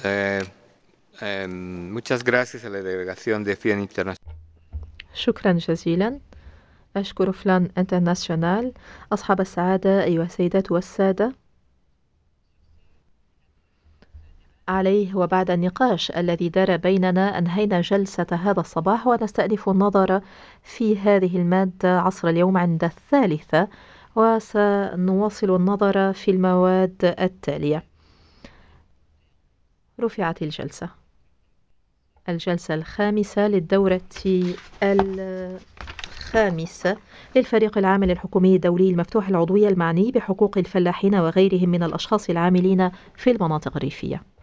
Eh, Muchas gracias a la delegación de FIAN Internacional. شكرا جزيلا. أشكر فلان انترناسيونال. أصحاب السعادة أيها السيدات والسادة، عليه وبعد النقاش الذي دار بيننا أنهينا جلسة هذا الصباح، ونستأنف النظر في هذه المادة عصر اليوم عند 3، وسنواصل النظر في المواد التالية. رفعت الجلسة الخامسة للدورة الخامسة للفريق العامل الحكومي الدولي المفتوح العضوية المعني بحقوق الفلاحين وغيرهم من الأشخاص العاملين في المناطق الريفية.